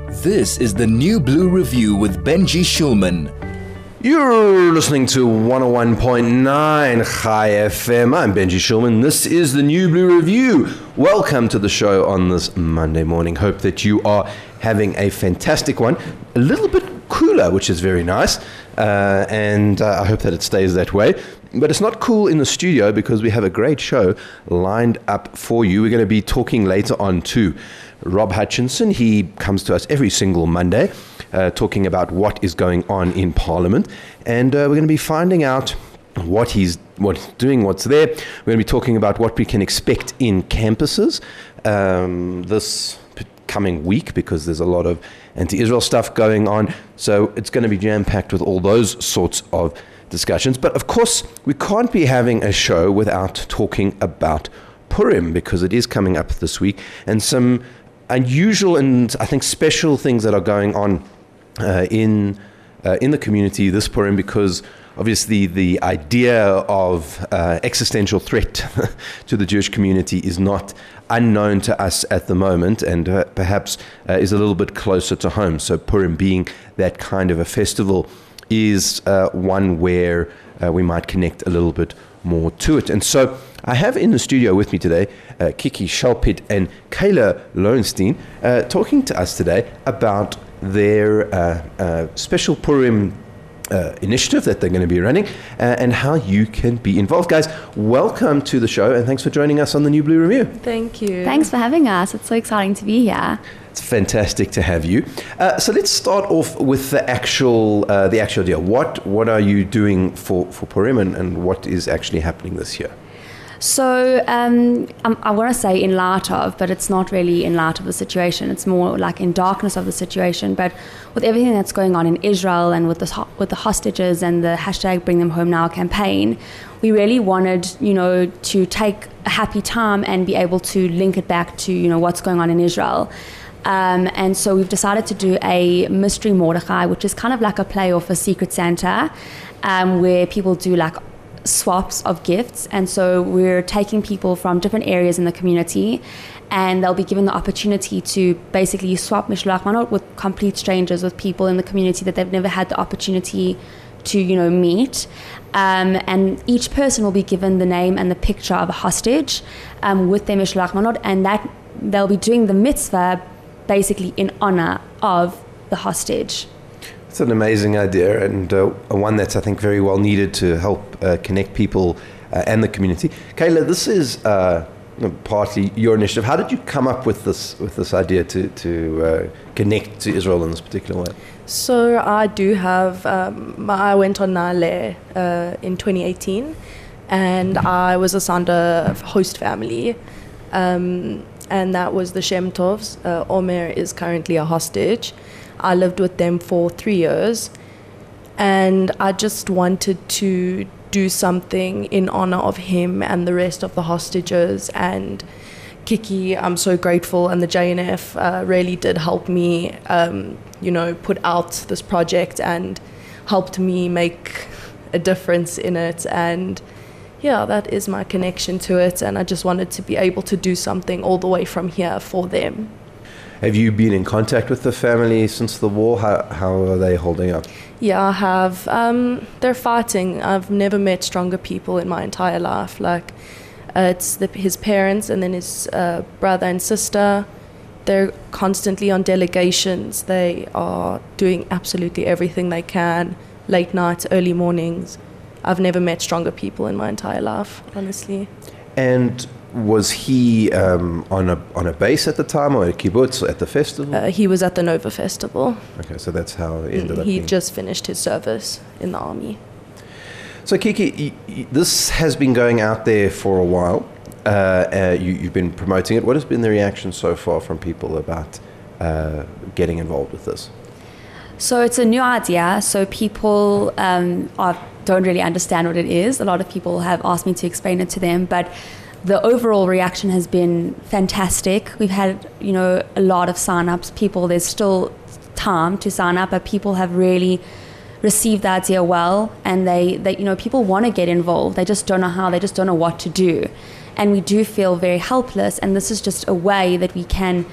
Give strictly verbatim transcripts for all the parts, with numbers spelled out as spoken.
This is the New Blue Review with Benji Shulman. You're listening to one oh one point nine Chai F M. I'm Benji Shulman. This is the New Blue Review. Welcome to the show on this Monday morning. Hope that you are having a fantastic one. A little bit cooler, which is very nice. Uh, and uh, I hope that it stays that way. But it's not cool in the studio because we have a great show lined up for you. We're going to be talking later on to Rob Hutchinson. He comes to us every single Monday uh, talking about what is going on in Parliament. And uh, we're going to be finding out what he's, what he's doing, what's there. We're going to be talking about what we can expect in campuses um, this coming week because there's a lot of anti-Israel stuff going on. So it's going to be jam-packed with all those sorts of discussions. But of course, we can't be having a show without talking about Purim because it is coming up this week and some unusual and I think special things that are going on uh, in uh, in the community this Purim because obviously the idea of uh, existential threat to the Jewish community is not unknown to us at the moment and uh, perhaps uh, is a little bit closer to home. So Purim being that kind of a festival is uh, one where uh, we might connect a little bit more to it. And so I have in the studio with me today uh, Kiki Shalpit and Kayla Lowenstein uh, talking to us today about their uh, uh, special Purim uh, initiative that they're going to be running uh, and how you can be involved. Guys, welcome to the show and thanks for joining us on the New Blue Review. Thank you. Thanks for having us. It's so exciting to be here. It's fantastic to have you. Uh, so let's start off with the actual uh, the actual deal. What what are you doing for, for Purim and, and what is actually happening this year? So um, I want to say in light of, but it's not really in light of the situation. It's more like in darkness of the situation. But with everything that's going on in Israel and with the with the hostages and the hashtag Bring Them Home Now campaign, we really wanted, you know, to take a happy time and be able to link it back to, you know, what's going on in Israel. Um, and so we've decided to do a mystery Mordechai, which is kind of like a play off a Secret Santa, um, where people do like swaps of gifts. And so we're taking people from different areas in the community and they'll be given the opportunity to basically swap Mishloach Manot with complete strangers, with people in the community that they've never had the opportunity to, you know, meet. Um, and each person will be given the name and the picture of a hostage um, with their Mishloach Manot, and that they'll be doing the mitzvah basically in honor of the hostage. It's an amazing idea and uh, one that's, I think, very well needed to help uh, connect people uh, and the community. Kayla, this is uh, partly your initiative. How did you come up with this with this idea to, to uh, connect to Israel in this particular way? So I do have, um, I went on Nale uh, in twenty eighteen and I was assigned a host family. Um, and that was the Shem Tovs. Uh, Omer is currently a hostage. I lived with them for three years and I just wanted to do something in honor of him and the rest of the hostages. And Kiki, I'm so grateful, and the J N F uh, really did help me, um, you know, put out this project and helped me make a difference in it. And yeah, that is my connection to it, and I just wanted to be able to do something all the way from here for them. Have you been in contact with the family since the war? How, how are they holding up? Yeah, I have. Um, they're fighting. I've never met stronger people in my entire life. Like, uh, it's the, his parents and then his uh, brother and sister. They're constantly on delegations. They are doing absolutely everything they can, late nights, early mornings. I've never met stronger people in my entire life, honestly. And was he um, on a on a base at the time, or a kibbutz at the festival? Uh, he was at the Nova Festival. Okay, so that's how it ended mm, up. He being. just finished his service in the army. So Kiki, y- y- this has been going out there for a while. Uh, uh, you, you've been promoting it. What has been the reaction so far from people about uh, getting involved with this? So it's a new idea. So people um, are, don't really understand what it is. A lot of people have asked me to explain it to them, but the overall reaction has been fantastic. We've had, you know, a lot of sign-ups. People, there's still time to sign up, but people have really received the idea well, and they, they you know, people want to get involved. They just don't know how. They just don't know what to do. And we do feel very helpless, and this is just a way that we can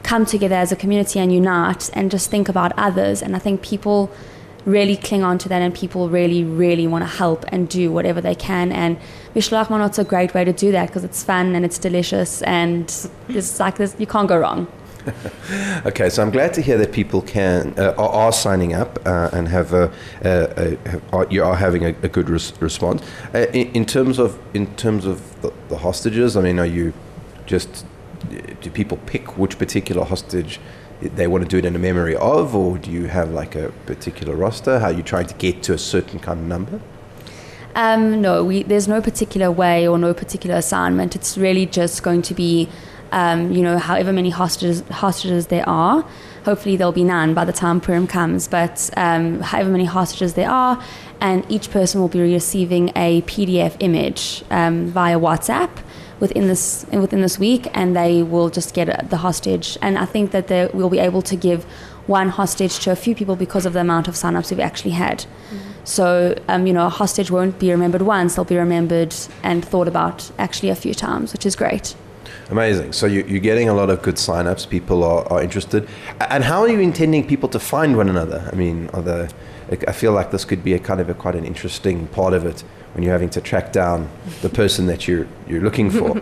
come together as a community and unite and just think about others. And I think people really cling on to that, and people really, really want to help and do whatever they can. And Mishloach Manot's a great way to do that because it's fun and it's delicious, and it's like this, you can't go wrong. Okay, so I'm glad to hear that people can uh, are, are signing up uh, and have a, a, a, a you are having a, a good res- response. Uh, in, in terms of in terms of the, the hostages, I mean, are you just do people pick which particular hostage they want to do it in a memory of, or do you have like a particular roster? How are you trying to get to a certain kind of number? Um, no, we, there's no particular way or no particular assignment. It's really just going to be, um, you know, however many hostages, hostages there are. Hopefully there'll be none by the time Purim comes, but um, however many hostages there are, and each person will be receiving a P D F image um, via WhatsApp within this within this week, and they will just get the hostage. And I think that they will be able to give one hostage to a few people because of the amount of sign-ups we've actually had. Mm-hmm. So, um, you know, a hostage won't be remembered once, they'll be remembered and thought about actually a few times, which is great. Amazing. So you, you're getting a lot of good sign-ups, people are, are interested. And how are you intending people to find one another? I mean, are there, I feel like this could be a kind of a quite an interesting part of it, when you're having to track down the person that you're you're looking for.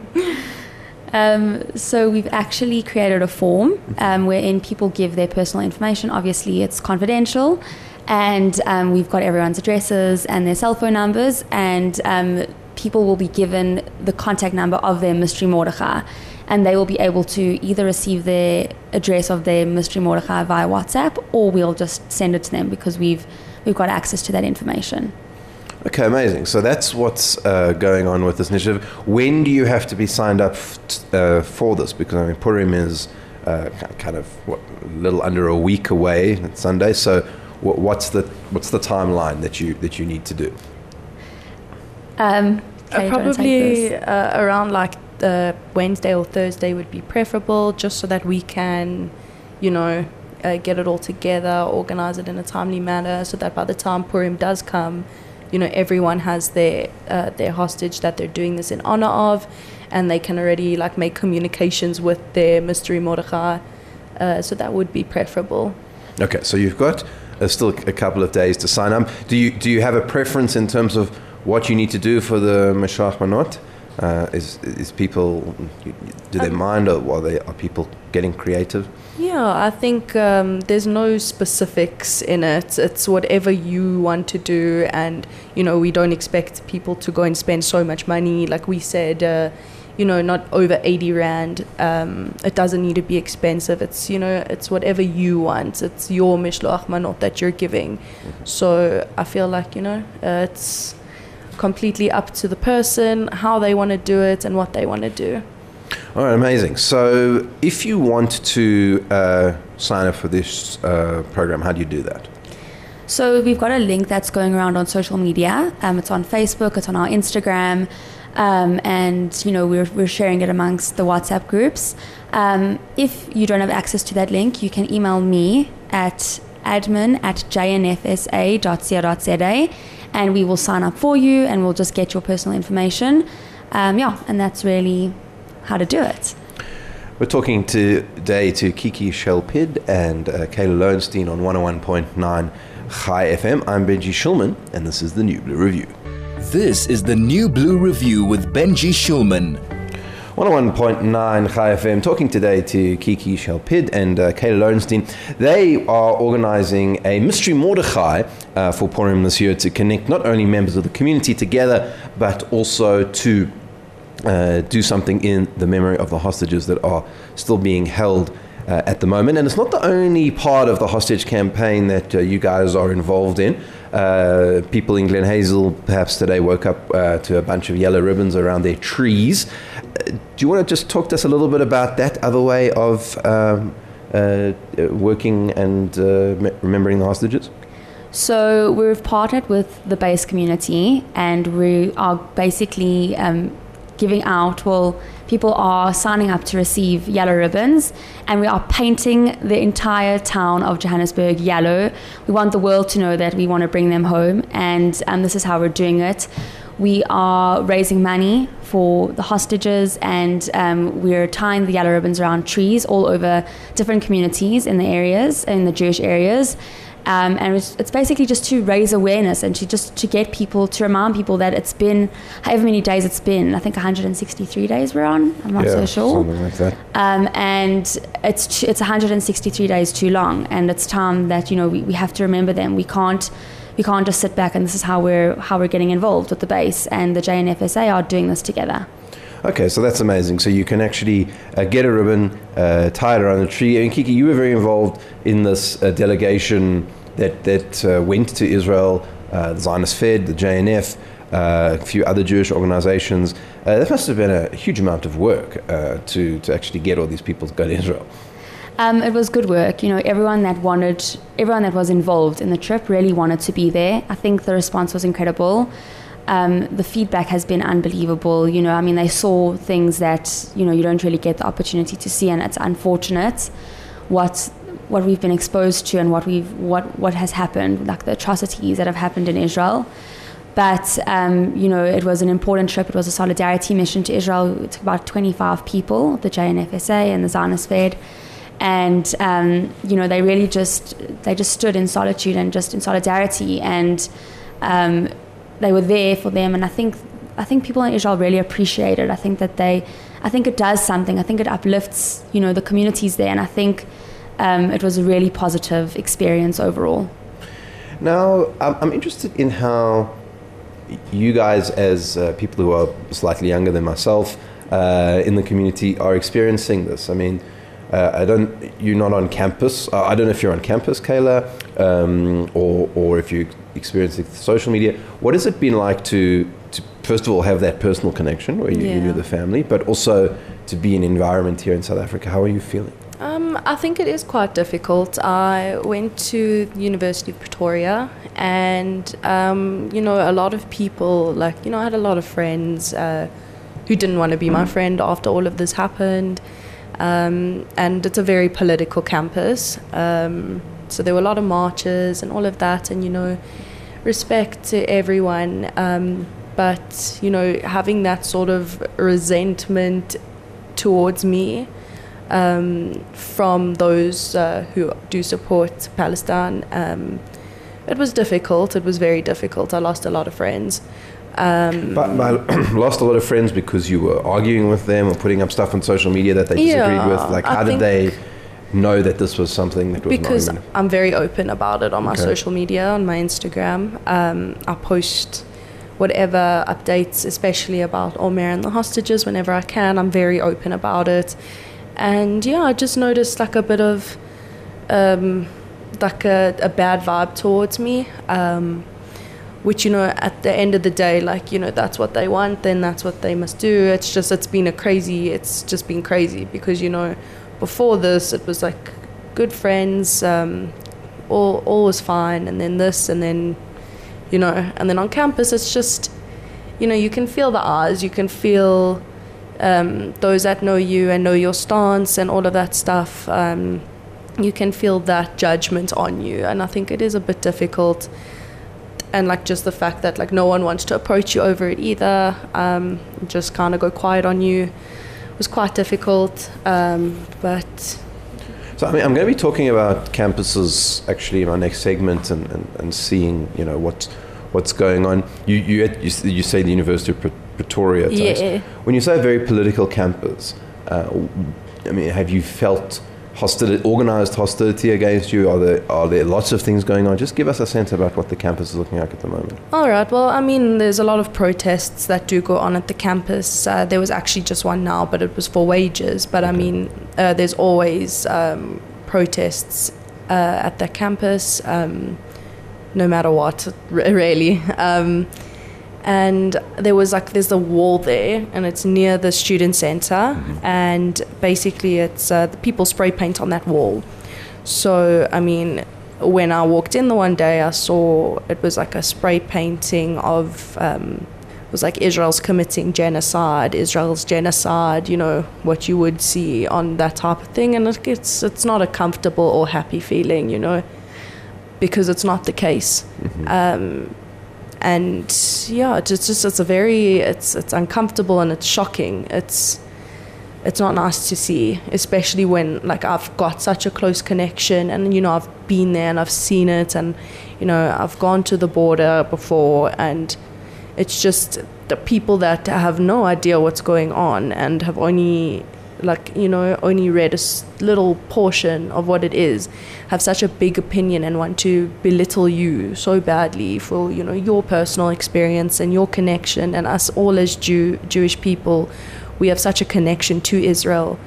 um, so we've actually created a form um, wherein people give their personal information. Obviously, it's confidential, and um, we've got everyone's addresses and their cell phone numbers, and um, people will be given the contact number of their Mystery Mordechai, and they will be able to either receive their address of their Mystery Mordechai via WhatsApp, or we'll just send it to them because we've we've got access to that information. Okay, amazing. So that's what's uh, going on with this initiative. When do you have to be signed up f- t- uh, for this? Because I mean, Purim is uh, kind of what, a little under a week away. It's Sunday. So w- what's the what's the timeline that you that you need to do? Um, uh, probably uh, around like uh, Wednesday or Thursday would be preferable, just so that we can, you know, uh, get it all together, organize it in a timely manner, so that by the time Purim does come, you know, everyone has their uh, their hostage that they're doing this in honor of, and they can already like make communications with their Mystery Mordechai. Uh, so that would be preferable. Okay, so you've got uh, still a couple of days to sign up. Do you do you have a preference in terms of what you need to do for the Mishloach Manot? Uh, is is people, do they um, mind, or are they are people getting creative? Yeah, I think um, there's no specifics in it. It's whatever you want to do, and you know, we don't expect people to go and spend so much money. Like we said, uh, you know, not over eighty rand. Um, it doesn't need to be expensive. It's, you know, it's whatever you want. It's your Mishloach Manot that you're giving. Mm-hmm. So I feel like, you know, uh, it's completely up to the person, how they want to do it and what they want to do. All right, amazing. So if you want to uh, sign up for this uh, program, how do you do that? So we've got a link that's going around on social media. Um, it's on Facebook, it's on our Instagram, um, and you know, we're we're sharing it amongst the WhatsApp groups. Um, if you don't have access to that link, you can email me at admin at j n f s a dot co dot z a, and we will sign up for you, and we'll just get your personal information. Um, yeah, and that's really how to do it. We're talking today to Kiki Shelpid and uh, Kayla Lowenstein on one oh one point nine Chai F M. I'm Benji Shulman, and this is the New Blue Review. This is the New Blue Review with Benji Shulman. one oh one point nine Chai F M, talking today to Kiki Shelpid and uh, Kayla Lowenstein. They are organizing a Mystery Mordechai uh, for Purim this year to connect not only members of the community together, but also to uh, do something in the memory of the hostages that are still being held uh, at the moment. And it's not the only part of the hostage campaign that uh, you guys are involved in. Uh, people in Glen Hazel perhaps today woke up uh, to a bunch of yellow ribbons around their trees. Uh, do you want to just talk to us a little bit about that other way of um, uh, working and uh, me- remembering the hostages? So we've partnered with the base community, and we are basically um, giving out, well, people are signing up to receive yellow ribbons, and we are painting the entire town of Johannesburg yellow. We want the world to know that we want to bring them home, and um, this is how we're doing it. we are raising money for the hostages, and um, we're tying the yellow ribbons around trees all over different communities in the areas, in the Jewish areas. Um, and it's, it's basically just to raise awareness and to just to get people, to remind people that it's been however many days it's been. I think one hundred sixty-three days we're on. I'm not yeah, so sure. Something like that. Um, and it's it's one hundred sixty-three days too long, and it's time that, you know, we, we have to remember them. We can't we can't just sit back, and this is how we're how we're getting involved with the base, and the J N F S A are doing this together. Okay, so that's amazing. So you can actually uh, get a ribbon, uh, tie it around a tree. And Kiki, you were very involved in this uh, delegation that that uh, went to Israel, uh, the Zionist Fed, the J N F, uh, a few other Jewish organizations. Uh, that must have been a huge amount of work uh, to, to actually get all these people to go to Israel. Um, it was good work. You know, everyone that wanted, everyone that was involved in the trip really wanted to be there. I think the response was incredible. Um, the feedback has been unbelievable. You know, I mean, they saw things that, you know, you don't really get the opportunity to see, and it's unfortunate what what we've been exposed to and what we've what what has happened, like the atrocities that have happened in Israel. But um, you know, it was an important trip. It was a solidarity mission to Israel. It took about twenty-five people, the J N F S A and the Zionist Fed, and um, you know, they really just they just stood in solitude and just in solidarity, and um, they were there for them. And I think I think people in Israel really appreciate it. I think that they, I think it does something. I think it uplifts, you know, the communities there, and I think um, it was a really positive experience overall. Now, I'm, I'm interested in how you guys, as uh, people who are slightly younger than myself uh, in the community, are experiencing this. I mean, uh, I don't. You're not on campus. Uh, I don't know if you're on campus, Kayla, um, or or if you experiencing social media. What has it been like to, to first of all, have that personal connection where you, yeah. you knew the family, but also to be in an environment here in South Africa? How are you feeling? Um, I think it is quite difficult. I went to the University of Pretoria, and um, you know, a lot of people, like, you know, I had a lot of friends uh, who didn't want to be my friend after all of this happened, um, and it's a very political campus. Um, so there were a lot of marches and all of that, and you know, respect to everyone, um, but you know, having that sort of resentment towards me um, from those uh, who do support Palestine, um, it was difficult. It was very difficult. I lost a lot of friends. Um, but, but lost a lot of friends because you were arguing with them or putting up stuff on social media that they disagreed yeah, with. Like, how I did they know that this was something that was because not I'm very open about it on my Okay. social media, on my Instagram. Um, I post whatever updates, especially about Omer and the hostages, whenever I can. I'm very open about it. And yeah, I just noticed like a bit of um, like a, a bad vibe towards me, um, which, you know, at the end of the day, like, you know, that's what they want, then that's what they must do. It's just, it's been a crazy, it's just been crazy because, you know, before this, it was like good friends, um, all, all was fine, and then this, and then, you know, and then on campus, it's just, you know, you can feel the eyes, you can feel um, those that know you and know your stance and all of that stuff. Um, you can feel that judgment on you, and I think it is a bit difficult. And like just the fact that like no one wants to approach you over it either, um, just kind of go quiet on you, was quite difficult. Um, but So I mean, I'm going to be talking about campuses actually in my next segment, and, and, and seeing, you know, what what's going on. You you you, you say the University of Pretoria. yeah, When you say a very political campus, uh, I mean, have you felt hostility, organized hostility against you? Are there are there lots of things going on? Just give us a sense about what the campus is looking like at the moment. all right. Well, I mean, there's a lot of protests that do go on at the campus. Uh, there was actually just one now, but it was for wages. But I mean, uh, there's always um, protests uh, at the campus, um, no matter what, r- really. Um, and there was like, there's a wall there, and it's near the student center, mm-hmm. and basically it's uh, the people spray paint on that wall. So I mean, when I walked in the one day, I saw it was like a spray painting of um, it was like Israel's committing genocide, Israel's genocide, you know, what you would see on that type of thing, and it, it's it's not a comfortable or happy feeling, you know, because it's not the case. Mm-hmm. Um, and yeah, it's just it's a very it's it's uncomfortable and it's shocking. It's it's not nice to see, especially when like I've got such a close connection, and you know I've been there and I've seen it, and you know I've gone to the border before, and it's just the people that have no idea what's going on and have only like you know only read a little portion of what it is, have such a big opinion and want to belittle you so badly for you know your personal experience and your connection. And us all as Jew Jewish people, we have such a connection to Israel.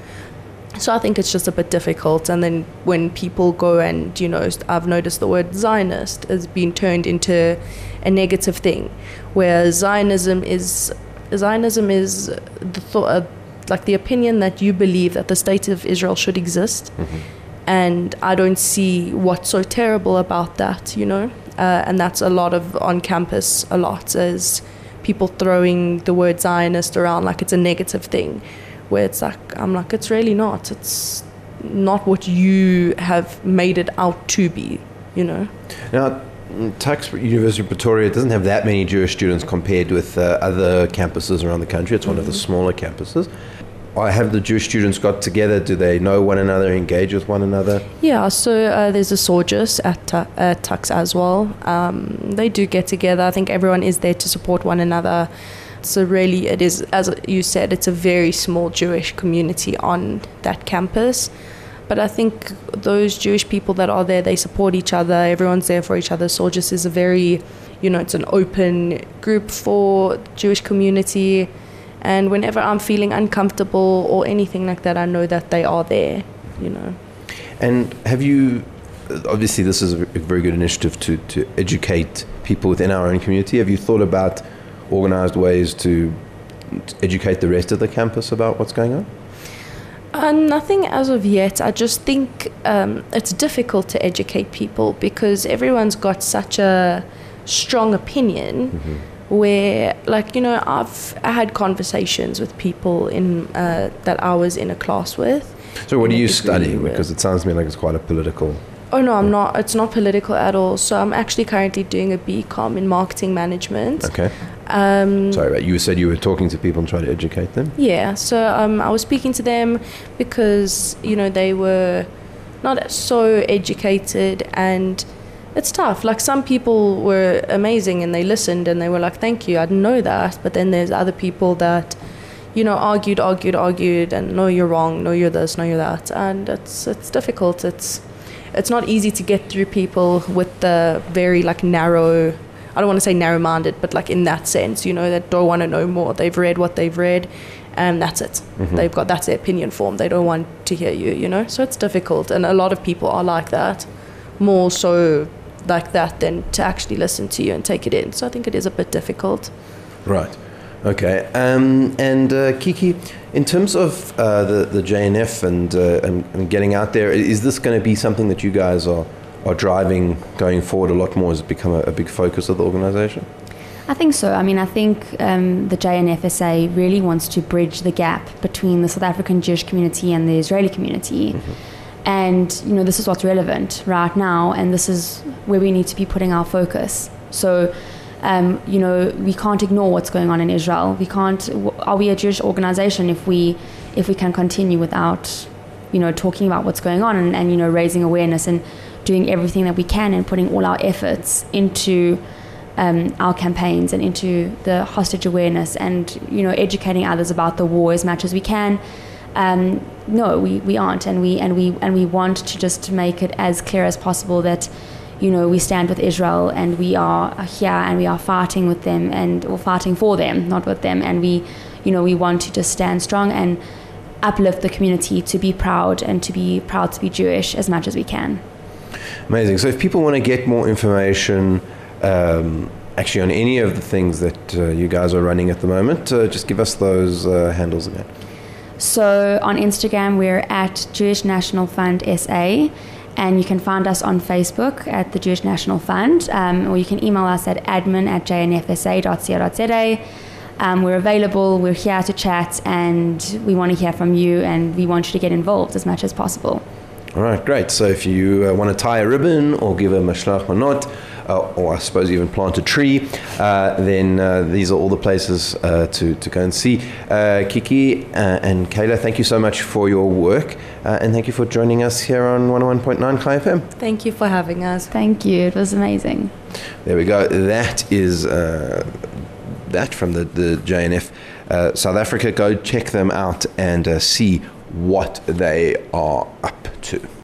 So I think it's just a bit difficult. And then when people go and, you know, I've noticed the word Zionist has been turned into a negative thing, where Zionism is Zionism is the thought, uh, like the opinion that you believe that the state of Israel should exist. Mm-hmm. And I don't see what's so terrible about that, you know. Uh, and that's a lot of on campus, a lot is people throwing the word Zionist around like it's a negative thing, where it's like, I'm like, it's really not. It's not what you have made it out to be, you know. Now, Tuks University of Pretoria doesn't have that many Jewish students compared with uh, other campuses around the country. It's one mm-hmm. of the smaller campuses. Or have the Jewish students got together? Do they know one another, engage with one another? Yeah, so uh, there's a Sorgis at, uh, at Tuks as well. Um, they do get together. I think everyone is there to support one another. So really it is, as you said, it's a very small Jewish community on that campus. But I think those Jewish people that are there, they support each other. Everyone's there for each other. Sorgis is a very, you know, it's an open group for the Jewish community. And whenever I'm feeling uncomfortable or anything like that, I know that they are there, you know. And have you, obviously this is a very good initiative to, to educate people within our own community. Have you thought about organized ways to educate the rest of the campus about what's going on? Uh, nothing as of yet. I just think um, it's difficult to educate people because everyone's got such a strong opinion. Mm-hmm. Where, like, you know, I've I had conversations with people in uh, that I was in a class with. So what are you studying? Because it sounds to me like it's quite a political... Oh, no, I'm not. It's not political at all. So I'm actually currently doing a B Com in marketing management. Okay. Um, Sorry, right. You said you were talking to people and trying to educate them? Yeah. So um, I was speaking to them because, you know, they were not so educated, and it's tough. Like, some people were amazing and they listened and they were like, thank you, I didn't know that. But then there's other people that, you know, argued, argued, argued, and no, you're wrong, no, you're this, no, you're that. And it's it's difficult. It's it's not easy to get through people with the very, like, narrow, I don't want to say narrow-minded, but, like, in that sense, you know, that don't want to know more. They've read what they've read, and that's it. Mm-hmm. They've got, that's their opinion form. They don't want to hear you, you know. So it's difficult. And a lot of people are like that, more so like that than to actually listen to you and take it in. So I think it is a bit difficult. Right. Okay. Um, and uh, Kiki, in terms of uh, the, the J N F and, uh, and, and getting out there, is this going to be something that you guys are, are driving going forward a lot more? Has it become a, a big focus of the organization? I think so. I mean, I think um, the J N F S A really wants to bridge the gap between the South African Jewish community and the Israeli community. Mm-hmm. And, you know, this is what's relevant right now, and this is where we need to be putting our focus. So, um, you know, we can't ignore what's going on in Israel. We can't, are we a Jewish organization if we if we can continue without, you know, talking about what's going on and, and, you know, raising awareness and doing everything that we can and putting all our efforts into um, our campaigns and into the hostage awareness and, you know, educating others about the war as much as we can. Um, no, we, we aren't, and we and we and we want to just make it as clear as possible that, you know, we stand with Israel and we are here and we are fighting with them and or fighting for them, not with them, and we, you know, we want to just stand strong and uplift the community to be proud and to be proud to be Jewish as much as we can. Amazing. So if people want to get more information, um, actually on any of the things that uh, you guys are running at the moment, uh, just give us those uh, handles again. So on Instagram, we're at Jewish National Fund S A, and you can find us on Facebook at the Jewish National Fund, um, or you can email us at admin at j n f s a dot co dot z a. Um, we're available, we're here to chat, and we want to hear from you, and we want you to get involved as much as possible. All right, great. So if you uh, want to tie a ribbon or give a mashlach manot, uh, or I suppose even plant a tree, uh, then uh, these are all the places uh, to, to go and see. Uh, Kiki uh, and Kayla, thank you so much for your work, uh, and thank you for joining us here on one oh one point nine Chai F M. Thank you for having us. Thank you. It was amazing. There we go. That is uh, that from the, the J N F uh, South Africa. Go check them out and uh, see what they are up to.